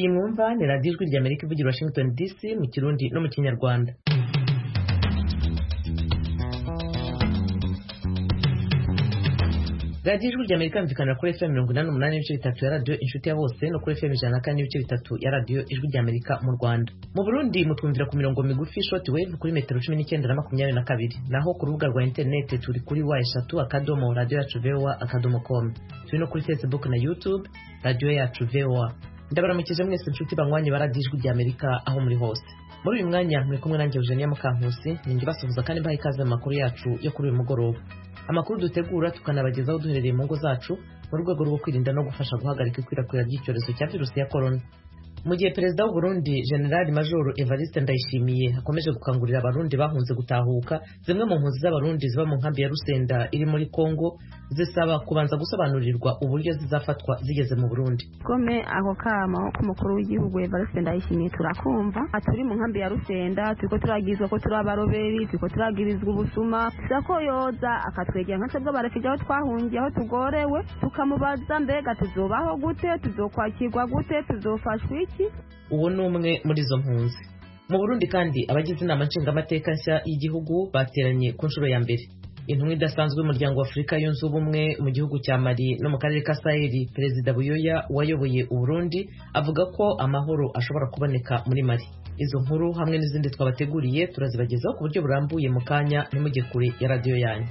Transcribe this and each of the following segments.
iyi mwumva ni radiyo ijwi ry'Amerika ivugira Washington DC mu Kirundi no mu Kinyarwanda. radiyo ijwi ry'Amerika yumvikana kuri FM 88.3 ya radiyo inshuti ya bose no kuri FM 104.3 ya radiyo ijwi ry'Amerika mu Rwanda. Mu Burundi mutwumvira ku mirongo migufi short wave kuri metero 19 na 22, naho ku rubuga rwa internet turi kuri wa3.radio.com. Turi no kuri Facebook na YouTube radio yacu VOA. Ndabaramukije mwese inshuti banywanyi ba radiyo ijwi ry'Amerika aho muri hose. Muri uyu mwanya muri kumwe nanjye Eugenia Mukankusi, ninjye basuhuza kandi baha ikaze mu makuru yacu yo kuri uyu mugoroba. Amakuru dutegura tukanabagezaho duherereye mu ngo zacu mu rwego rwo kwirinda no gufasha guhagarika ikwirakwira ry'icyorezo cya virusi ya corona. Mu gihe perezida w'u Burundi General Major Evariste Ndayishimiye akomeje gukangurira abarundi bahunze gutahuka, zimwe mu mpunzi z'abarundi ziba mu nkambi ya Rusenda iri muri Kongo zisaba kubanza gusobanurirwa uburyo zizafatwa zigeze mu Burundi. Kome ako kama k'umukuru w'igihugu Evariste Ndayishimiye turakumva, aturi mu nkambi ya Rusenda turiko turagizwa ko turi abaroberi, turiko turagirizwa ubusuma, sako yoza akatwegera nka twebwe barafije aho twahungiye aho tugorewe, tukamubaza mbega tuzobaho gute, tuzokwakirwa gute, tuzofashwa iki. Uwo ni umwe muri izo mpunzi. Mu Burundi kandi abagize inama nshingamateka nshya y'igihugu bateranye ku nshuro ya mbere. Intumwa idasanzwe y'umuryango wa Afurika yunze ubumwe mu gihugu cya Mali no mu karere ka Sahel, Perezida Buyoya wayoboye u Burundi avuga ko amahoro ashobora kuboneka muri Mali. Izo nkuru hamwe n'izindi twabateguriye turazibagezaho ku buryo burambuye mu kanya n'imujye kure ya radiyo yanyu.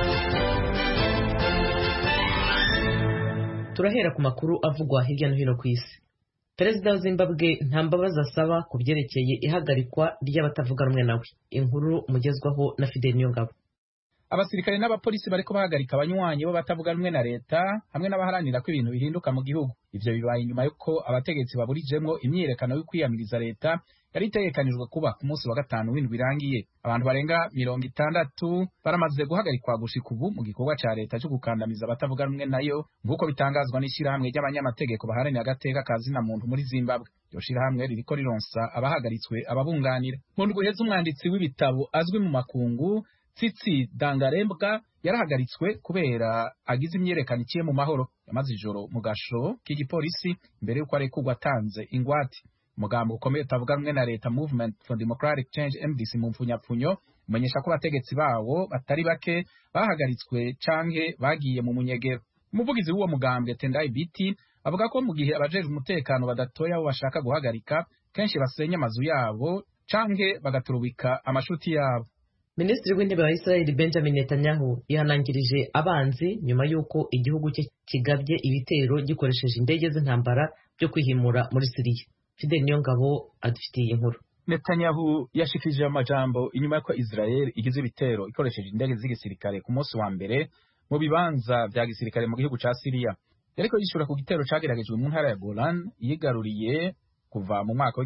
Turahera ku makuru avugwa hirya no hino ku isi. Perezida wa Zimbabwe nta mbabazi asaba ku byerekeye ihagarikwa ry'abatavuga rumwe nawe. Inkuru mugezwaho na Fidel Niyongabo. Abasirikare n'abapolisi bariko bahagarika abanywanyi bo batavuga rumwe na leta hamwe n'abaharanira ko ibintu bihinduka mu gihugu. Ivyo bibaye nyuma yuko abategetsi baburijemwo imyiyerekano yo kwiyamiriza leta yari itegekanijwe kuba ku munsi wa gatanu w'indwi irangiye. Abantu barenga 60 baramaze guhagarikwa gushika ubu mu gikorwa ca leta cyo gukandamiza abatavuga rumwe nayo, nk'uko bitangazwa n'ishirahamwe ry'abanyamategeko baharanira agateka ka zina muntu muri Zimbabwe. Iryo shirahamwe ririko rironsa abahagaritswe ababunganira. Mu ndwi iheze umwanditsi w'ibitabo azwi mu makungu Tsitsi Dangarembwa yarahagaritswe kubera agize imyerekano iciye mu mahoro. Yamaze ijoro mu gasho k'igipolisi mbere yuko arekurwa atanze ingwate. Umugambo ukomeye utavuga rumwe na leta Movement for Democratic Change MDC mu mfunyapfunyo umenyesha ko abategetsi bawo batari bake bahagaritswe canke bagiye mu munyegero. Umuvugizi w'uwo mugambwe Tendai Biti avuga ko mu gihe abajejwe umutekano badatoya abo bashaka guhagarika kenshi basenya amazu yabo canke bagaturubika amashuti yabo. Minisitiri w'intebe wa Israel Benjamin Netanyahu yihanangirije abanzi nyuma y'uko igihugu cye kigabye ibitero gikoresheje indege z'intambara byo kwihimura muri Syria. Fidel Niyongabo adufitiye inkuru. Netanyahu yashikije amajambo inyuma y'uko Israel igize ibitero ikoresheje indege z'igisirikare ku munsi wa mbere mu bibanza vya gisirikare mu gihugu ca Syria. Yariko yishura ku gitero cageragejwe mu ntara ya Golan yigaruriye kuva mu mwaka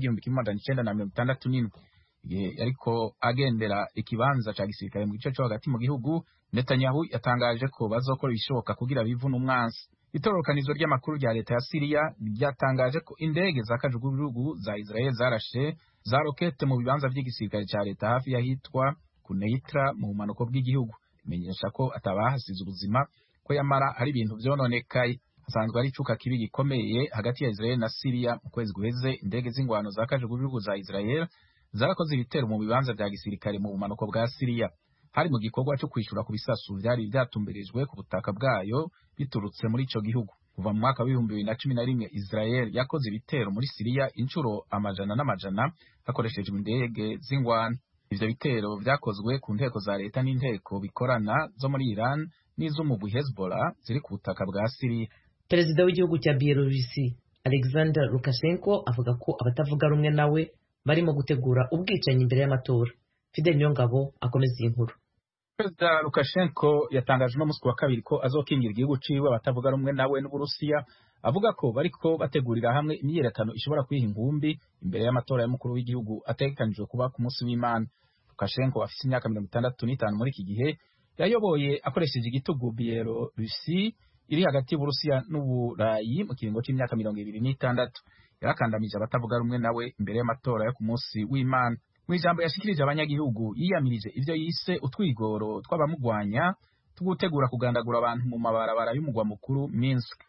w'1967. Igihe yariko agendera ikibanza ca gisirikare mu gice cyo hagati mu gihugu, Netanyahu yatangaje ko bazokora ibishoboka kugira bivuna umwansi. Itororokanizo ry'amakuru rya leta ya Syria ryatangaje ko indege za kajugujugu za Israel zarashe za rokete mu bibanza by'igisirikare ca leta hafi yahitwa Kuneitra mu bumanuko bw'igihugu. Imenyesha ko atabahasize ubuzima, ko yamara ari ibintu vyononekaye. Hasanzwe ari icuka kibi gikomeye hagati ya Israel na Syria. Mu kwezi guheze indege z'ingwano za kajugujugu za Israel zarakoze ibitero mu bibanza vya gisirikare mu bumanuko bwa Syria. Hari mu gikorwa cyo kwishura ku bisasu vyari byatumbirijwe ku butaka bwayo biturutse muri ico gihugu. Kuva mu mwaka w'2011 Israel yakoze ibitero muri Syria incuro amajana n'amajana hakoreshejwe indege z'ingwano. Ivyo bitero vyakozwe ku nteko za leta n'inteko bikorana zo muri Iran n'iz'umugwi Hezbollah ziri ku butaka bwa Syria. Perezida w'igihugu cya Bielorusi Alexander Lukashenko avuga ko abatavuga rumwe nawe barimo gutegura ubwicanyi imbere y'amatora. Fidel Niyongabo akomeza iyi nkuru. Perezida Lukashenko yatangaje no musi wa kabiri ko azokingira igihugu ciwe abatavuga rumwe nawe n'Uburusiya, avuga ko bariko bategurira hamwe imyiyerekano ishobora kwiha ingumbi imbere y'amatora y'umukuru w'igihugu ategekanijwe kuba ku munsi w'Imana. Lukashenko afise imyaka 65 muri iki gihe yayoboye akoresheje igitugu Bielorusi iri hagati y'Uburusiya n'Uburayi mu kiringo c'imyaka 26. Yarakandamije abatavuga rumwe nawe imbere y'amatora yo ku munsi w'Imana. Mu ijambo yashikirije abanyagihugu yiyamirije ivyo yise utwigoro tw'abamugwanya tugutegura kugandagura abantu mu mabarabara y'umugwa mukuru Minsk.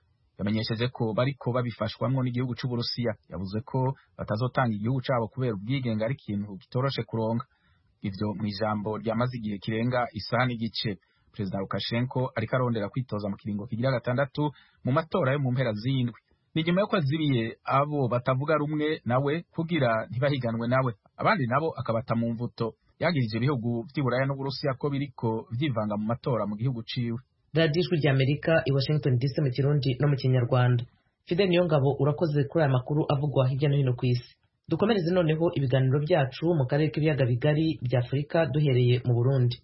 yamenyesheje ko bariko babifashwamwo n'igihugu c'Uburusiya. Yavuze ko batazotanga igihugu cabo kubera ubwigenge ari ikintu kitoroshe kuronka. Ivyo mw'ijambo ryamaze igihe kirenga isaha n'igice. Perezida Lukashenko ariko arondera kwitoza mu kiringo kigira 6 mu matora yo mu mpera z'indwi. Ni nyuma yuko aziriye abo batavuga rumwe nawe kugira ntibahiganwe nawe, abandi nabo akabata mu mvuto. Yagirije ibihugu vy'Iburaya n'Uburusiya ko biriko vyivanga mu matora mu gihugu ciwe. Radio Ijwi ry'Amerika i Washington DC mu Kirundi no mu Kinyarwanda. Fidel Niyongabo urakoze kuri aya makuru avugwa hirya no hino ku isi. Dukomereze noneho ibiganiro byacu mu karere k'ibiyaga bigari bya Afurika duhereye mu Burundi.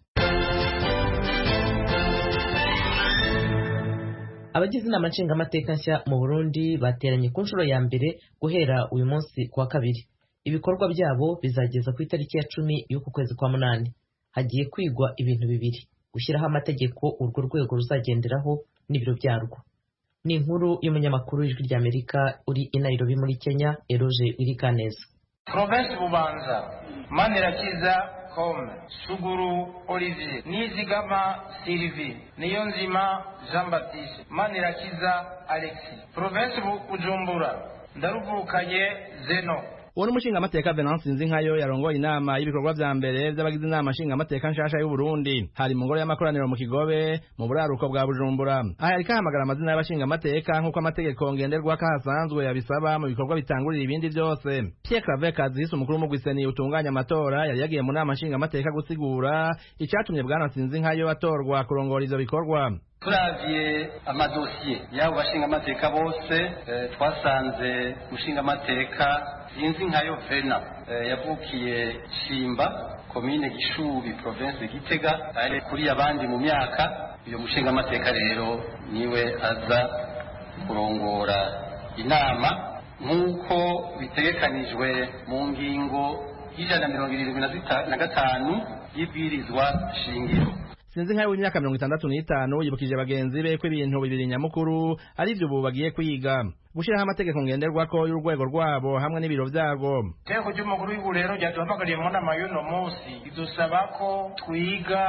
Abagize inama nshingamateka nshya mu Burundi bateranye ku nshuro ya mbere guhera uyu munsi kuwa kabiri. Ibikorwa byabo bizageza ku itariki ya 10 y'uku kwezi kwa munani. Hagiye kwigwa ibintu bibiri: gushyiraho amategeko urwo rwego ruzagenderaho n'ibiro byarwo. Ni inkuru y'umunyamakuru w'Ijwi ry'Amerika uri i Nairobi muri Kenya, Eroge Irikaneza. Province Bubanza, Manirakiza Kome, Suguru Olivier, Nizigama Sylvie, Niyonzima Jean Baptiste, Manirakiza Alexis. Province Bujumbura, Ndaruvukanye Zeno. Uwo n'umushinga amateka Venance Nzinkayo yarongoye inama y'ibikorwa vya mbere by'abagize inama nshinga amateka nshasha y'u Burundi. Hari mu ngoro y'amakoraniro mu Kigobe mu buraruko bwa Bujumbura. Aha yariko ahamagara amazina y'abashinga amateka nk'uko amategeko ngenderwa kahasanzwe yabisaba mu bikorwa bitangurira ibindi byose. Pierre Claver Kazisi umukuru w'umugwiseni utunganya amatora yari yagiye mu nama nshinga amateka gusigura icatumye bwana Nzinkayo atorwa kurongora ivyo bikorwa. Turavye amadosiye y'abo bashinga amateka bose twasanze mushinga amateka Nzinkayo Vena yavukiye Shimba komine Gishubi province Gitega ari kuri abandi mu myaka. Uyo mushinga amateka rero niwe aza kurongora inama nk'uko bitegekanijwe mu ngingo y'175 y'ibwirizwa shingiro. Nzinkayo w'imyaka 65 yibukije bagenzi be ko ibintu bibiri nyamukuru ari byo ubu bagiye kwiga: gushiraho amategeko ngenderwako y'urwego rwabo hamwe n'ibiro vyago. Teko ry'umukuru w'igihugu rero ryatuhamagariye mu nama y'uno munsi idusaba ko twiga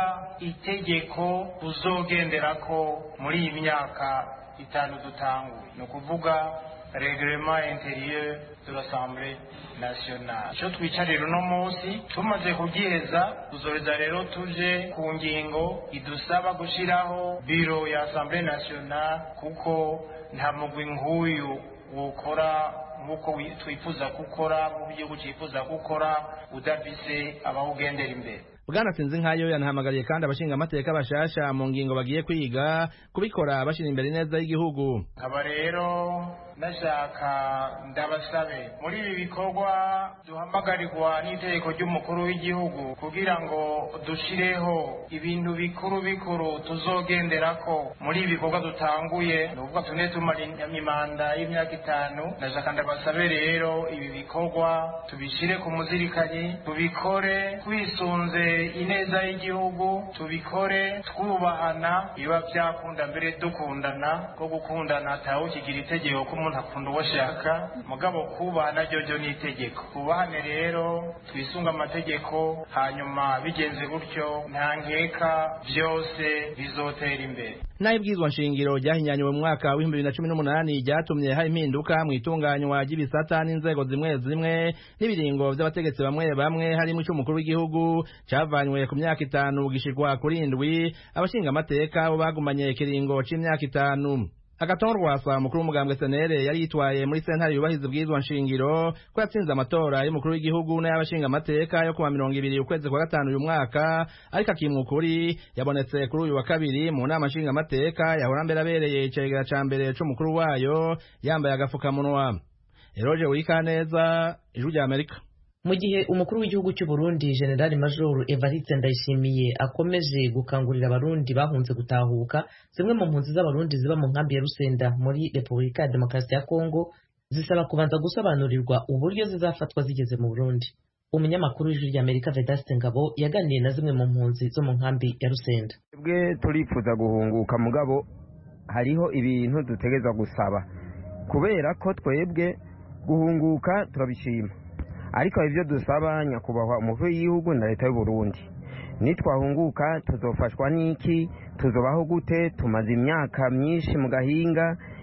itegeko tuzogenderako muri iyi myaka 5 dutanguye, ni ukuvuga règlement intérieur de l'Assemblée nationale. Cyo twicarira uno munsi tumaze kubyiheza, tuzoreza rero tuje ku ngingo idusaba gushiraho biro ya Assemblée nationale, kuko nta mugwi nk'uyu wokora nk'uko twifuza gukora, mu gihugu cyifuza gukora udafise abawugendera imbere. Bwana Nzinkayo yanahamagariye kandi abashinga amateka bashasha mu ngingo bagiye kwiga kubikora bashira imbere neza y'igihugu. Aba rero nashaka ndabasabe muri ibi bikorwa duhamagarirwa n'itegeko ry'umukuru w'igihugu kugira ngo dushireho ibintu bikuru tuzogenderako muri ibi bikorwa dutanguye, nuvuga tune tumara imanda y'imyaka 5. Nashaka ndabasabe rero ibi bikorwa tubishire ku muzirikanyi, tubikore twisunze ineza y'igihugu, tubikore twubahana, biba byakunda mbere dukundana, ko gukundana tawo kigira itegeko ko umuntu akunda uwo ashaka, mugabo kubahana ryo ni itegeko. Kubahane rero twisunga amategeko, hanyuma bigenze gutyo nta nkeka byose bizotera imbere. Naibwizwa nshingiro ryahinyanywe mu mwaka wa 2018 ryatumye hari impinduka mu itunganywa ry'ibisata n'inzego zimwe zimwe n'ibiringo by'abategetsi bamwe harimo cy'umukuru w'igihugu cyavanywe ku myaka 5 gishikwa kuri 7. Abashinga amateka bo bagumanye ikiringo c'imyaka 5. Agaton Rwasa mukuru w'umugambwe SNL yari yitwaye muri sentare yubahiza bwizwa nshingiro ko yatsinze amatora y'umukuru w'igihugu n'ay'abashinga amateka yo kuwa 20 ukwezi kwa 5 uyu mwaka, ariko akimukuri yabonetse kuri uyu wa kabiri mu nama nshinga amateka yahora mbere abereye icegera ca mbere c'umukuru wayo yambaye agafukamunwa. Eroge Urikaneza, Ijwi ry'Amerika. Mu gihe umukuru w'igihugu cy'u Burundi General Major Evariste Ndayishimiye akomeje gukangurira abarundi bahunze gutahuka, zimwe mu mpunzi z'abarundi ziba mu nkambi ya Rusenda muri Repubulika ya Demokarasi ya Kongo zisaba kubanza gusobanurirwa uburyo zizafatwa zigeze mu Burundi. Umunyamakuru w'Ijwi ry'Amerika Vedaste Ngabo yaganiriye na zimwe mu mpunzi zo mu nkambi ya Rusenda. Bwe turifuza guhunguka mugabo hariho ibintu dutegezwa gusaba, kubera ko twebwe guhunguka turabishima, ariko ivyo dusaba nyakubahwa umukuru w'igihugu na leta y'u Burundi, nitwahunguka tuzofashwa n'iki, tuzobaho gute? Tumaze imyaka myinshi mu gahinga,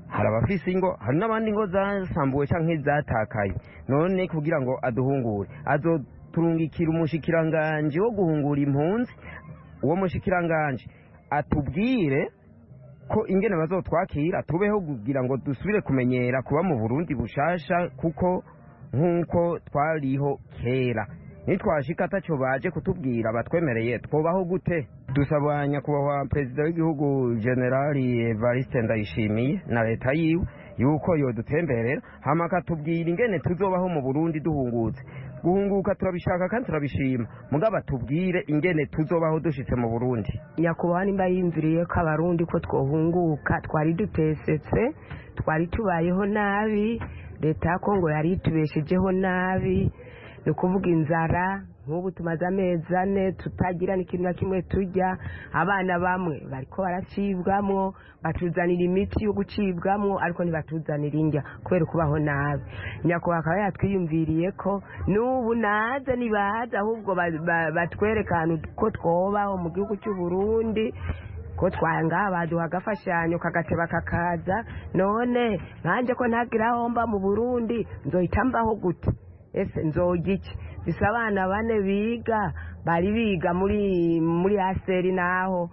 hari abafise ingo, hari n'abandi ngo zasambuwe canke zatakaye. None kugira ngo aduhungure azoturungikira umushikiranganje wo guhungura impunzi. Uwo mushikiranganje atubwire ko ingene bazotwakira tubeho kugira ngo dusubire kumenyera kuba mu Burundi bushasha, kuko nkuko twariho kera. Nitwashika ataco baje kutubwira batwemereye twobaho gute? Dusaba nyakubahwa perezida w'igihugu Generali Evariste Ndayishimiye na leta yiwe yuko yodutemberera hama akatubwira ingene tuzobaho mu Burundi duhungutse. Guhunguka turabishaka kandi turabishima, mugaba tubwire ingene tuzobaho dushitse mu Burundi. Nyakubahwa nimba yimviriye ko abarundi ko twohunguka, twari dutesetse, twari tubayeho nabi, leta ya Kongo yari itubeshejeho nabi, ni kuvuga inzara. Nk'ubu tumaze amezi 4 tutagira n'ikintu na kimwe turya, abana bamwe bariko baracibwamwo, batuzanira imiti yo gucibwamwo ariko ntibatuzanira indya kubera kubaho nabi. Nyakubahwa akaba yatwiyumviriye ko n'ubu naze nibaza ahubwo batwerekana ko twobaho mu gihugu cy'u Burundi, ko twanga baduha agafashanyo kagateba kakaza. None nkanje ko ntagira aho mba mu Burundi nzohita mbaho gute? Ese nzoga iki? Bisa abana 4 biga, bari biga muri aseri naho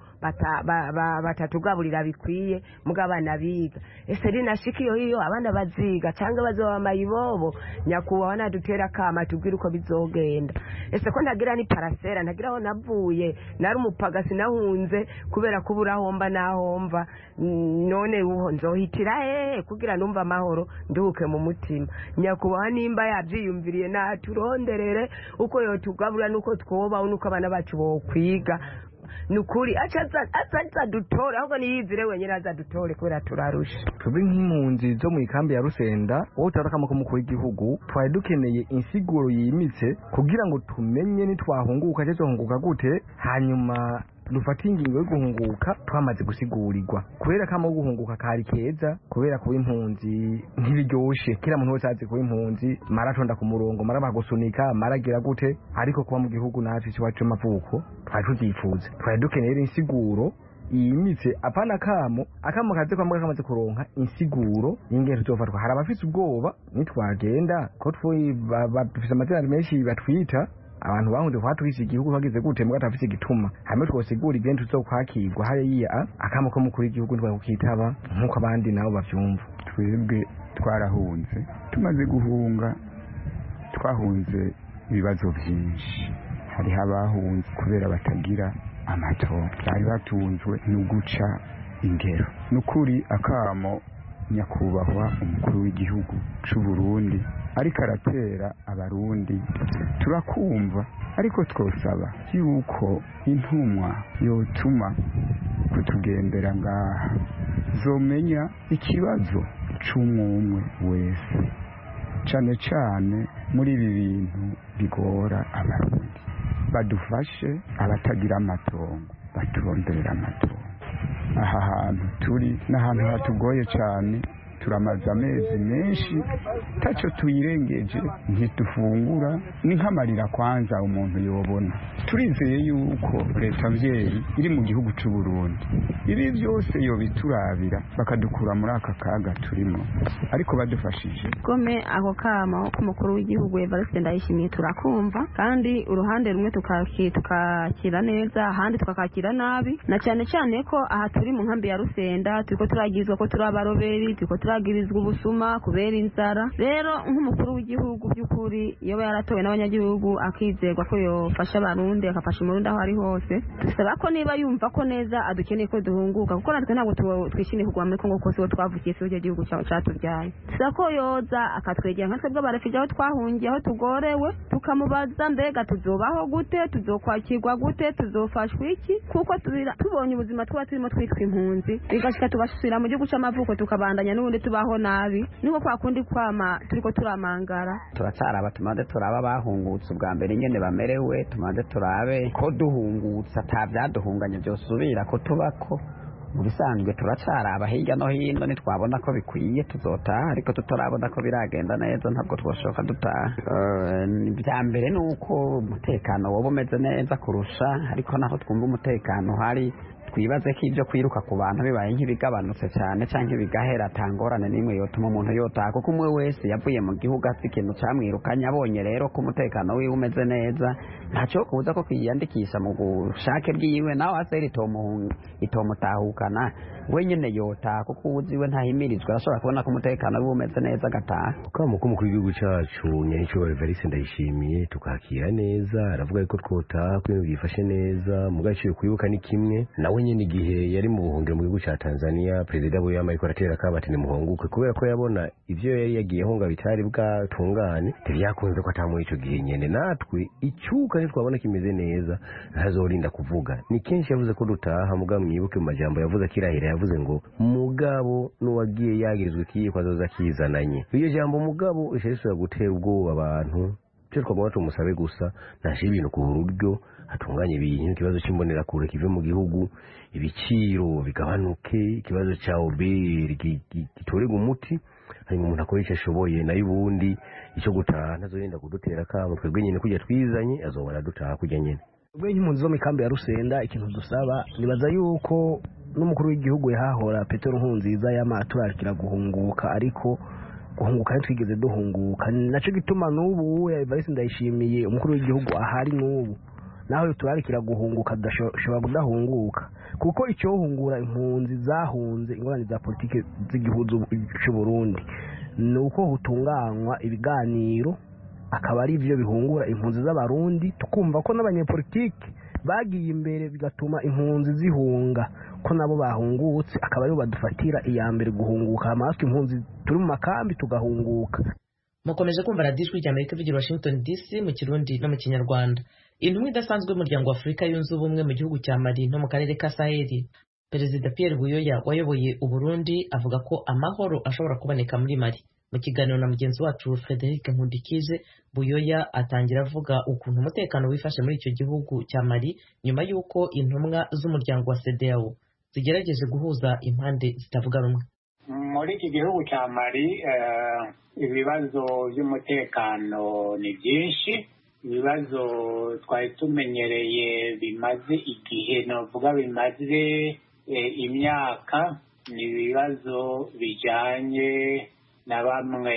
batatugaburira bikwiye, mugabana biga. Ese rinashikiyo hiyo abana baziga cyangwa bazoba mayibobo? Nyakubahwa nadutera kama tubwira uko bizogenda. Ese ko ntagira ni parasera, ntagira aho navuye, nari umupaga sinahunze kubera kubura homba nahomva. None uho nzohitira kugira numva amahoro nduke mu mutima. Nyakubahwa nimba yavyiyumviriye naturonderere uko yotugabura nuko twoba nuko abana bacu bo kwiga. Nukuri aza dutore ahubwo niyizire wenyine azadutore kubera turarusha. Twebwe nk'impunzi zo mu ikambi ya Rusenda aho turarakama ko mukuru w'igihugu twari dukeneye insiguro yimitse kugira ngo tumenye nitwahunguka cyo hunguka gute, hanyuma dufata ingingo yo guhunguka twamaze gusigurirwa. Kubera kama guhunguka kari keza, kubera kuba impunzi ntibiryoshe. Kira muntu wese azi kuba impunzi maratonda ku murongo, marabagusunika, maragira gute, ariko kuba mu gihugu natwe cyacu mavuko twari tuvyifuza. Twari dukeneye insiguro yimitse, apana akamo kaze kwa kamaze kuronka insiguro y'ingene tuzofatwa. Hari abafise ubwoba nitwagenda ko bafise amazina menshi batwita abantu bahunze kwatwise igihugu bagize gute mugata afise igituma. Hamwe twosigura ibintu tuzokwakirwa hariya akamo ko mukuru igihugu twakitaba nkuko abandi nabo bavyumva. Twebwe twarahunze, tumaze guhunga twahunze ibibazo byinshi. Hari abahunze kubera batagira amatora, bari batunzwe no guca ingero. Nukuri akamo nyakubahwa umukuru w'igihugu c'u Burundi ariko aratera abarundi turakumva, ariko twosaba yuko intumwa yotuma kutugendera ngaha zomenya ikibazo c'umwe wese, cane cane muri ibi bintu bigora abarundi. Badufashe abatagira amatongo baturonderera amatongo. Aha hantu turi n'ahantu hatugoye cyane, turamaze amezi menshi taco tuyirengeje, ntitufungura, ni nk'amarira kwanza umuntu yobona. Turizeye yuko leta mvyeyi iri mu gihugu c'u Burundi ibi byose yo biturabira bakadukura muri aka kaga turimo, ariko badufashije. Gome ako kama ko mukuru w'igihugu Evariste Ndayishimiye turakumva, kandi uruhande rumwe tukakira neza, ahandi tukakakira nabi, na cyane cyane ko aha turi mu nkambi ya Rusenda turiko turagizwa ko turi abaroberi, turiko turagirizwa ubusuma kubera inzara. Rero nk'umukuru w'igihugu by'ukuri iyo yaratowe n'abanyagihugu akizerwa ko yofasha abarundi, akafasha umurundi aho ari hose, dusaba ko niba yumva ko neza adukeneye ko duhunguka, kuko natwe ntabwo twishimiye kugwa muri Kongo kose twavukiye cyo gihugu cyatubyaye. Dusaba ko yoza akatwegera nka twebwe abarefugee aho twahungiye, aho tugorewe, tukamubaza mbega tuzobaho gute, tuzokwakirwa gute, tuzofashwa iki, kuko tubonye ubuzima twaba turimo twitwa impunzi bigashika tugasubira mu gihugu cy'amavuko tukabandanya n'ubundi tubaho nabi. Niko kwa kundi kwama turiko turamangara. Turacaraba tumaze turaba bahungutse ubwa mbere ingene bamerewe, tumaze turabe ko duhungutse atavyaduhunganya byosubira ko tubako mu bisanzwe turacaraba hirya no hino nitwabona ko bikwiye tuzotaha ariko tutarabona ko biragenda neza ntabwo twashoka dutaha bya mbere ni uko umutekano woba umeze neza kurusha ariko naho twumva umutekano hari twibaze ko ibyo kwiruka ku bantu bibaye nk'ibigabanutse cyane cyangwa ibigahera atangorane n'imwe yotuma umuntu yotaha kuko umwe wese yavuye mu gihugu afite ikintu cyamwirukanye abonye rero ko umutekano wiwe umeze neza ntacyo kubuza ko kwiyandikisha mu bushake bwiwe nawe aseri itomutahukana wenyine yotaha kuko uzi we ntahimirizwa arashobora kubona ko umutekano wiwe umeze neza agataha kama ko umukuru w'igihugu cyacu nyanicyubahiro Evariste Ndayishimiye tukakira neza aravuga ko twotaha ko ibintu byifashe neza mu gaciro kwibuka ni kimwe nawe nyine igihe yari mu buhungiro mu gihugu cya Tanzania perezida Buyama ariko aratera kabati ni muhunguke kubera ko yabona ivyo yari yagiyeho ngo bitari bwatungane ntibyakunze ko atamuye ico gihe nyene natwe icyuka twabona kimeze neza ntazorinda kuvuga ni kenshi yavuze ko dutaha muga mwibuke mu majambo yavuze kirahira yavuze ngo mugabo nuwagiye yagirizwe ikiyiko azoza kizananye iyo jambo mugabo ishesura gutera ubwoba abantu cyo twagomba tumusabe gusa ntashi ibintu ku buryo hatunganye ibintu ikibazo cy'imbonera kure kive mu gihugu ibiciro bigabanuke ikibazo cya oberi gitorega umuti hanyuma umuntu akora icyo ashoboye nayo ubundi icyo gutaha ntazorinda kudutera kamo twebwe nyine kujya twizanye azobona dutaha kujya nyine ubwo nk'impunzi zo mu ikambi ya Rusenda ikintu dusaba nibaza yuko n'umukuru w'igihugu yahahora Petero Nkurunziza yamaturarikira guhunguka ariko guhunguka ntitwigeze duhunguka nacyo gituma n'ubu Evariste Ndayishimiye umukuru w'igihugu ahari n'ubu naho turarikira guhunguka dashobora kudahunguka kuko icyohungura impunzi zahunze ingorane za politike z'igihugu cy'u Burundi ni uko hutunganywa ibiganiro akaba ari byo bihungura impunzi z'abarundi tukumva ko n'abanyepolitiki bagiye imbere bigatuma impunzi zihunga ko nabo bahungutse akaba aribo badufatira iya mbere guhunguka amatwi impunzi turi mu makambi tugahunguka. Mukomeje kumva radiyo ijwi ry'Amerika ivugira Washington DC mu Kirundi no mu Kinyarwanda. Intumwa idasanzwe y'umuryango wa Afurika yunze ubumwe mu gihugu cya Mali no mu karere ka Saheli Perezida Pierre Buyoya wayoboye u Burundi avuga ko amahoro ashobora kuboneka muri Mali. Mu kiganiro na mugenzi wacu Frederic Nkundikije Buyoya atangira avuga ukuntu umutekano wifashe muri icyo gihugu cya Mali nyuma y'uko intumwa z'umuryango wa CEDEAO zigerageje guhuza impande zitavuga rumwe. Muri iki gihugu cya Mali ibibazo by'umutekano ni byinshi, ibibazo twari tumenyereye bimaze igihe novuga bimaze imyaka, ni ibibazo bijyanye na bamwe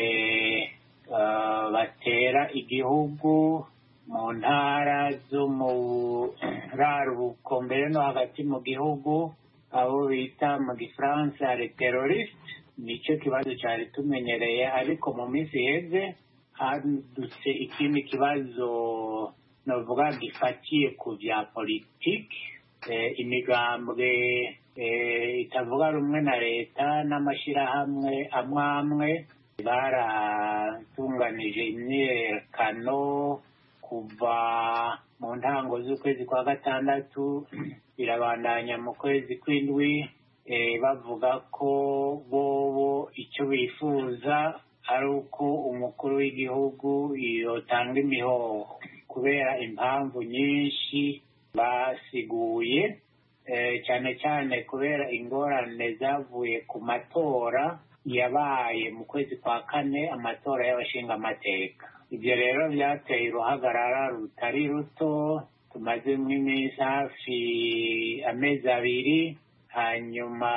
batera igihugu mu ntara zo mu raruko mbere no hagati mu gihugu, abo bita mu gifaransa les terroristes. Nicyo kibazo cyari tumenyereye, ariko mu minsi iheze hadutse ikindi kibazo novuga gifatiye ku bya politiki. Imigambwe itavuga rumwe na leta n'amashyirahamwe amwe baratunganije imyiyerekano kuva mu ntango z'ukwezi kwa gatandatu birabandanya mu kwezi kw'indwi, bavuga ko bobo icyo bifuza ari uko umukuru w'igihugu yotanga imihoho kubera impamvu nyinshi basiguye, cyane cyane kubera ingorane zavuye ku matora yabaye mu kwezi kwa kane, amatora y'abashingamateka. Ibyo rero byateye uruhagarara rutari ruto, tumazemo iminsi hafi amezi abiri. Hanyuma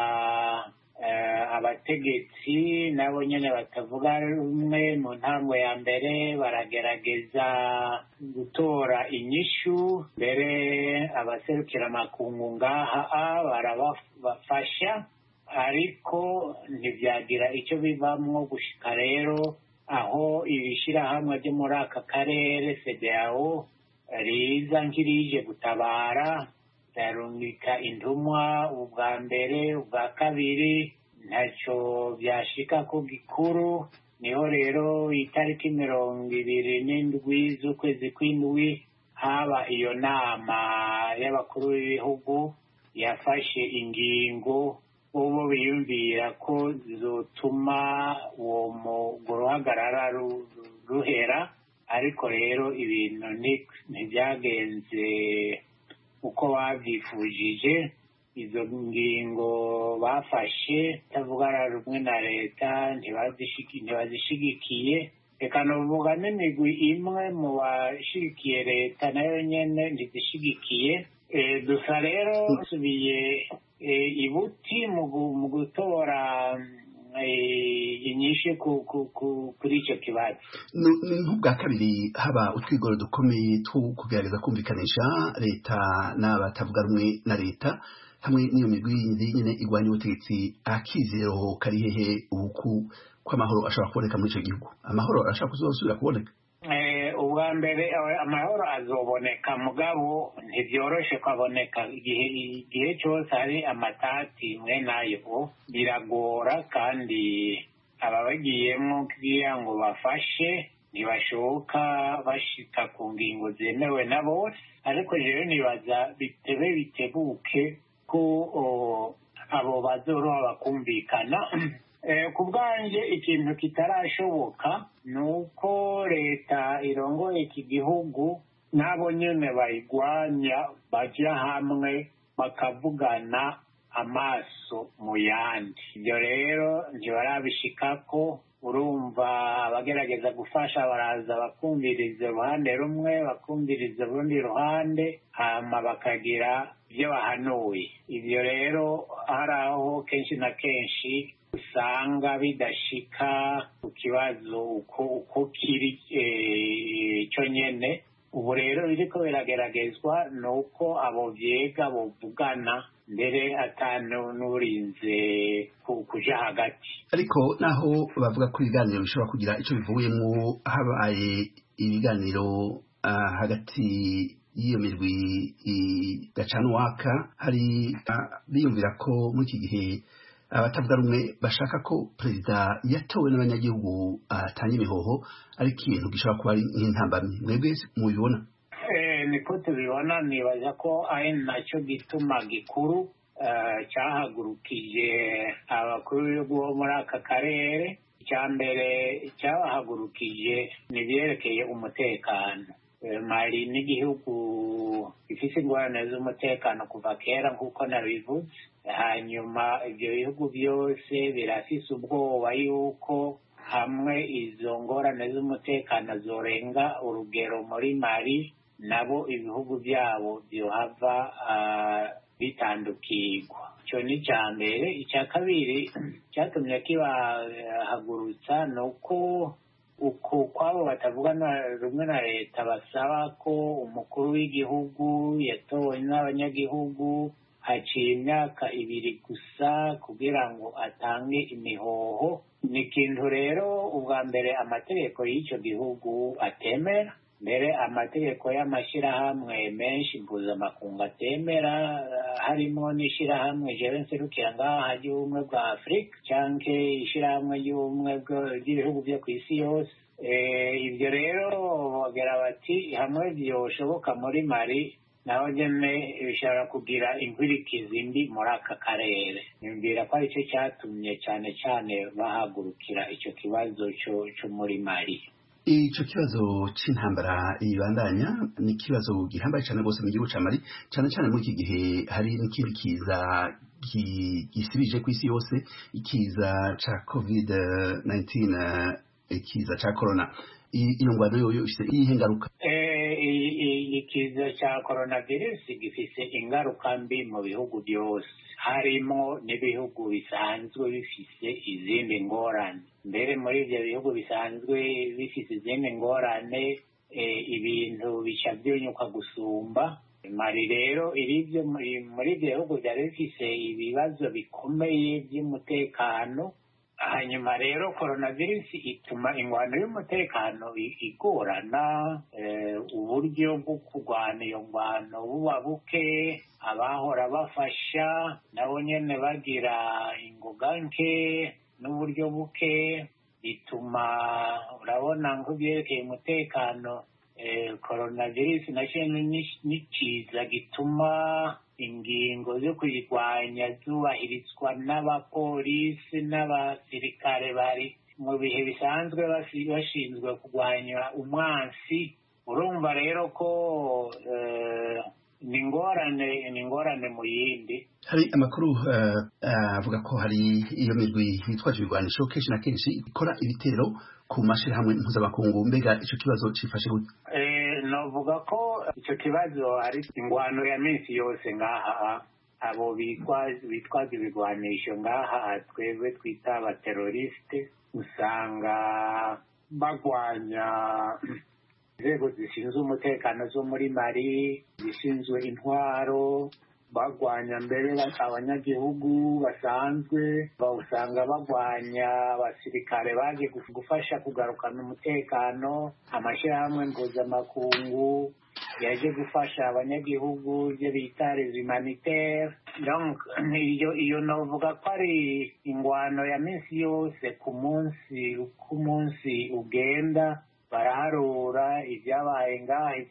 abategetsi nabo nyine batavuga rumwe mu ntango ya mbere baragerageza gutora inyishu, mbere abaserukira amakungu ngaha barabafasha, ariko ntibyagira icyo bivamwo gushika rero aho ibishyirahamwe byo muri aka karere CEDEAO riza nk'irije gutabara, yarungika intumwa ubwa mbere ubwa kabiri, ntacyo byashika ku gikuru. Niho rero itariki 27 z'ukwezi kw'indwi haba iyo nama y'abakuru b'ibihugu yafashe ingingo ubu biyumvira ko zotuma uwo ruhagarara ruhera, ariko rero ibintu ntibyagenze uko babyifujije. izo ngingo bafashe tavugana rumwe na leta ntibazishigikiye, reka novuga n'imigwi imwe mu bashigikiye leta nayo nyene ntizishigikiye. Dusa rero dusubiye ibuti mu gutora inyinshi kuri icyo kibazo. Ni nk'ubwa kabiri haba utwigoro dukomeye two kugerageza kumvikanisha leta n'abatavuga rumwe na leta hamwe n'iyo migwi yindi nyine igwanya ubutegetsi. Akizero kari hehe ubu kw'amahoro ashobora kuboneka muri icyo gihugu? Amahoro arashobora kuzosubira kuboneka? Ubwa mbere amahoro azoboneka, mugabo ntibyoroshe kwaboneka. Igihe cyose hari amatati mwe nayo biragora, kandi ababagiyemo kugira ngo bafashe ntibashoboka bashika ku ngingo zemewe na bose. Ariko rero nibaza bitebuke ko abo bazoroha bakumvikana. Ku bwanje ikintu kitarashoboka ni uko leta irongoye iki gihugu n'abo nyene bayigwanya baja hamwe bakavugana amaso mu yandi. Ibyo rero ntibarabishikako. Urumva abagerageza gufasha baraza bakumviriza uruhande rumwe, bakumviriza urundi ruhande, hama bakagira ibyo bahanuye. Ibyo rero hari aho kenshi na kenshi usanga bidashika ku kibazo uko kiri cyo nyene. Ubu rero biriko birageragezwa ni uko abo vyega bovugana mbere atanu n'urinze kuja hagati. Ariko naho bavuga ko ibiganiro bishobora kugira ico bivuyemwo, habaye ibiganiro hagati y'iyo mirwi igacana uwaka, hari biyumvira ko muri iki gihe abatavuga rumwe bashaka ko perezida yatowe n'abanyagihugu atanga imihoho ari ikintu gishobora kuba ari nk'intambamyi. Mwebwe mubibona? Niko tubibona. Nibaza ko ari nacyo gituma gikuru cyahagurukije abakuru b'ibihugu bo muri aka karere. Icya mbere cyabahagurukije ni ibyerekeye umutekano. Mali n'igihugu gifite ingorane z'umutekano kuva kera nk'uko nabivuze. Hanyuma ibyo bihugu byose birafise ubwoba yuko hamwe izo ngorane z'umutekano zorenga urugero muri Mali, nabo ibihugu byabo byohava bitandukirwa. Icyo ni icya mbere. Icya kabiri cyatumye kibahagurutsa ni uko kwabo batavuga rumwe na leta basaba ko umukuru w'igihugu yatowe n'abanyagihugu haciye imyaka 2 gusa kugira ngo atange imihoho. Ni ikintu rero ubwa mbere amategeko y'icyo gihugu atemera, mbere amategeko y'amashyirahamwe menshi mpuzamakungu atemera, harimo n'ishyirahamwe jewe nserukira ngaha ry'ubumwe bwa Afurika canke ishyirahamwe ry'ubumwe bw'ibihugu byo ku isi yose. Ibyo rero bagera bati hamwe byoshoboka muri Mali, naho nyene bishobora kugira inkwirikizi mbi muri aka karere. Nimbwira ko aricyo cyatumye cyane cyane bahagurukira icyo kibazo cyo muri Mali. Ico kibazo c'intambara ibandanya ni kibazo gihambaye cyane rwose mu gihugu ca Mali, cyane cyane muri iki gihe hari n'ikindi kiza gisibije ku isi yose, ikiza ca COVID-19, ikiza ca corona. Iyo ngwano yoyo ifise iyihe ngaruka? Ikiza ca coronavirus gifise ingaruka mbi mu bihugu byose, harimo n'ibihugu bisanzwe bifise izindi ngorane. Mbere muri ibyo bihugu bisanzwe bifise izindi ngorane, ibintu bica byunyuka gusumba. Mali rero irivyo muri ibyo bihugu byari bifise ibibazo bikomeye by'umutekano. Hanyuma rero coronavirus ituma ingwano y'umutekano igorana, uburyo bwo kurwana iyo ngwano buba buke, abahora bafasha nabo nyene bagira ingoga nke n'uburyo buke, bituma urabona ngo byerekeye umutekano coronavirus nacyo n'ikiza gituma ingingo zo kuyirwanya zubahirizwa n'abapolisi n'abasirikare bari mu bihe bisanzwe bashinzwe kurwanya umwansi. Urumva rero ko ni ingorane mu yindi. Hari amakuru avuga ko hari iyo mirwi yitwaje ibigwanisho kenshi na kenshi ikora ibitero ku mashirahamwe mpuzamakungu, mbega ico kibazo cifashe gute? Novuga ko ico kibazo ari ingwano ya minsi yose ngaha, abo bitwaza ibigwanisho ngaha twebwe twita abateroriste, usanga bagwanya inzego zishinzwe umutekano zo muri Mali, zishinzwe intwaro, bagwanya mbere abanyagihugu basanzwe, usanga bagwanya abasirikare baje gufasha kugarukana umutekano, amashyirahamwe mpuzamakungu yaje gufasha abanyagihugu ibyo bita les humanitaires. Donc iyo novuga ko ari ingwano ya minsi yose, ku munsi ugenda baraharura ibyabaye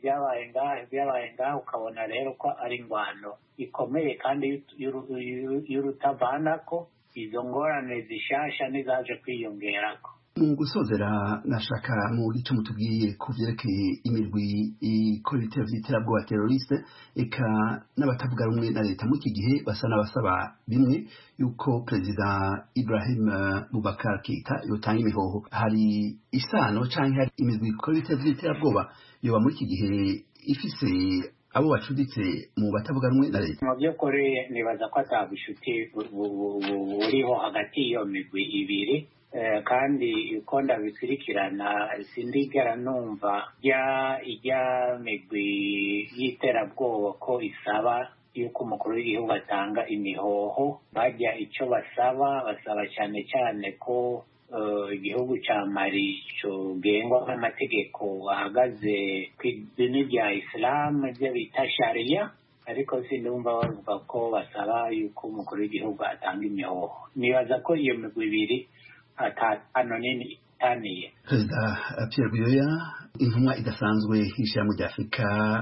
ngaha, ukabona rero ko ari ingwano ikomeye kandi y'urutavanako. Izo ngorane zishasha nizaje kwiyongerako. Mu gusozera nashaka mu gice mutubwiye ku vyerekeye imirwi ikora ibitero vy'iterabwoba teroriste, eka n'abatavuga rumwe na leta muri iki gihe basa n'abasaba bimwe yuko Perezida Ibrahim Boubacar Keita yotanga imihoho. Hari isano canke hari imirwi ikora ibitero vy'iterabwoba yoba muri iki gihe ifise abo bacuditse mu batavuga rumwe na leta? Mu by'ukuri nibaza ko atabushuti buriho hagati y'iyo migwi ibiri, kandi uko ndabikurikirana sindigera numva ijya migwi y'iterabwoba ko isaba yuko umukuru w'igihugu atanga imihoho. Bajya icyo basaba cyane cyane ko igihugu ca Mali cogengwa n'amategeko ahagaze kw'idini rya Islam, ibyo bita sharia, ariko sindumva bavuga ko basaba yuko umukuru w'igihugu atanga imihoho. Nibaza ko iyo migwi ibiri anonini itaniye. Perezida Pierre Buyoya, intumwa idasanzwe y'ishirahamwe rya Afurika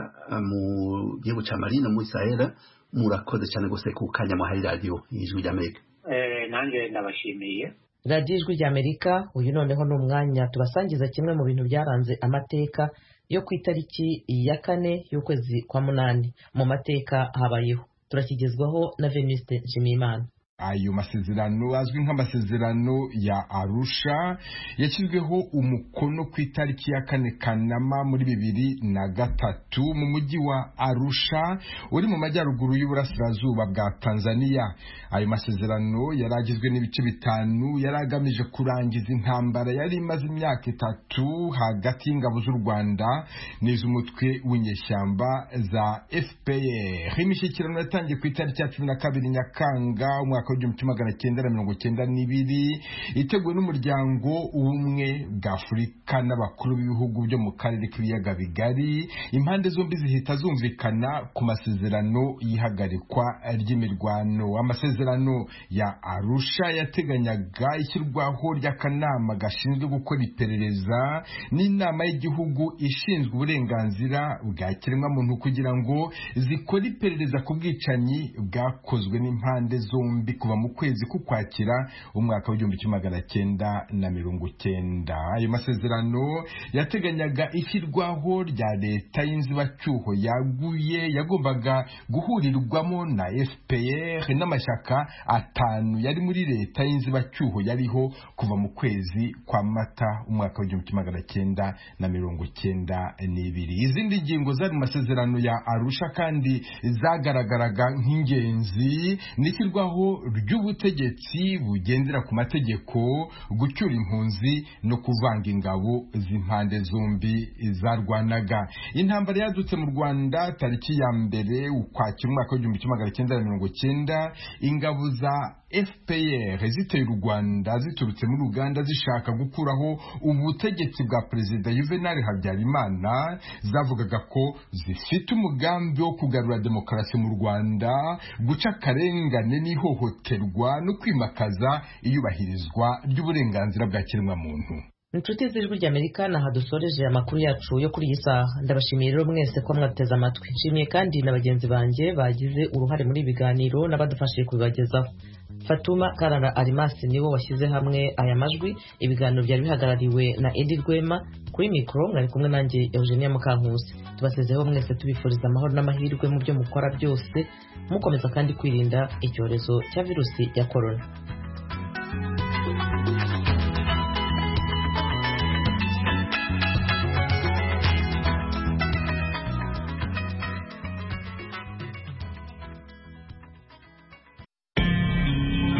mu gihugu ca Mali no muri Sahel, murakoze cyane gose ku kanya muhaye radio y'Ijwi ry'Amerika. Nanje ndabashimiye. Radio Ijwi ry'Amerika, uyu noneho n'umwanya tubasangiza kimwe mu bintu byaranze amateka yo ku itariki ya 4 y'ukwezi kwa munani. Mu mateka habayeho, turakigezwaho na Venuste Nshimiyimana. Ayo masezerano azwi nk'amasezerano ya Arusha yashyizweho umukono ku itariki ya 4 Kanama muri 2003 mu mujyi wa Arusha uri mu majyaruguru y'uburasirazuba bwa Tanzania. Ayo masezerano yaragizwe n'ibice 5, yaragamije kurangiza intambara yari imaze imyaka 3 hagati y'ingabo z'u Rwanda n'iz'umutwe w'inyeshyamba za FPR. Imishyikirano yatangiye ku itariki ya 12 Nyakanga umwaka w'igihumbi iteguwe n'umuryango ubumwe bwa Afurika n'abakuru b'ibihugu byo mu karere k'ibiyaga bigari. Impande zombi zihita zumvikana ku masezerano y'ihagarikwa ry'imirwano. Amasezerano ya Arusha yateganyaga ishyirwaho ry'akanama gashinzwe gukora iperereza n'inama y'igihugu ishinzwe uburenganzira bwa kiremwamuntu kugira ngo zikore iperereza ku bwicanyi bwakozwe n'impande zombi kuva mu kwezi k'Ukwakira umwaka w'1990. Ayo masezerano yateganyaga ishyirwaho rya leta y'inzibacyuho yaguye yagombaga guhurirwamo na FPR n'amashyaka 5 yari muri leta y'inzibacyuho yariho kuva mu kwezi kwa Mata umwaka w'1992. Izindi ngingo zari mu masezerano ya Arusha kandi zagaragaraga nk'ingenzi n'ishyirwaho ry'ubutegetsi bugendera ku mategeko, gucyura impunzi no kuvanga ingabo z'impande zombi zarwanaga. Intambara yadutse mu Rwanda tariki ya 1 Ukwakira umwaka w'1990, ingabo za FPR ziteye u Rwanda ziturutse muri Uganda zishaka gukuraho ubutegetsi bwa Perezida Juvenal Habyarimana. Zavugaga ko zifite umugambi wo kugarura demokarasi mu Rwanda, guca akarengane n'ihohoterwa no kwimakaza iyubahirizwa ry'uburenganzira bwa kiremwamuntu. inshuti z'ijwi ry'Amerika naha dusoreje amakuru yacu yo kuri iyi saha. Ndabashimiye rero mwese ko mwateze amatwi. Nshimiye kandi na bagenzi banjye bagize uruhare muri ibiganiro n'abadufashije kubibagezaho. Fatuma Karara Arimasi niwo washyize hamwe aya majwi. Ibiganiro byari bihagarariwe na Edi Rwema. Kuri mikoro mwari kumwe nanjye Eugenia Mukankusi. Tubasezeho mwese tubifuriza amahoro n'amahirwe mu byo mukora byose, mukomeza kandi kwirinda icyorezo cya virusi ya corona.